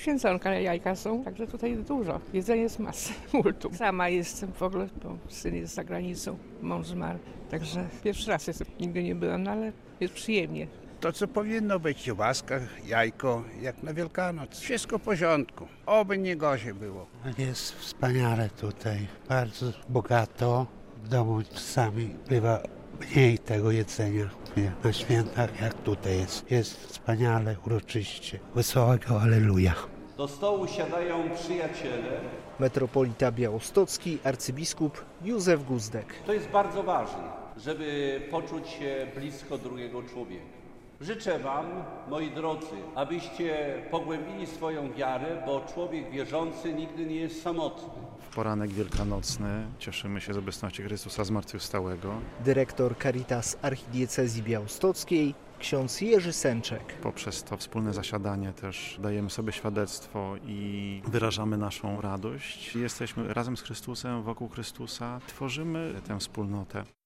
święconka, jajka są, także tutaj dużo. Jedzenie jest masy, multum. Sama jestem w ogóle, bo syn jest za granicą, mąż zmarł. Także pierwszy raz jestem, nigdy nie byłam, no ale jest przyjemnie. To, co powinno być, kiełbaska, jajko, jak na Wielkanoc. Wszystko w porządku. Oby nie gorzej było. Jest wspaniale tutaj, bardzo bogato. W domu czasami bywa mniej tego jedzenia na świętach, jak tutaj jest. Jest wspaniale, uroczyście. Wesołego Alleluja. Do stołu siadają przyjaciele. Metropolita białostocki, arcybiskup Józef Guzdek. To jest bardzo ważne, żeby poczuć się blisko drugiego człowieka. Życzę Wam, moi drodzy, abyście pogłębili swoją wiarę, bo człowiek wierzący nigdy nie jest samotny. W poranek wielkanocny cieszymy się z obecności Chrystusa Zmartwychwstałego. Dyrektor Caritas Archidiecezji Białostockiej, ksiądz Jerzy Sęczek. Poprzez to wspólne zasiadanie też dajemy sobie świadectwo i wyrażamy naszą radość. Jesteśmy razem z Chrystusem, wokół Chrystusa, tworzymy tę wspólnotę.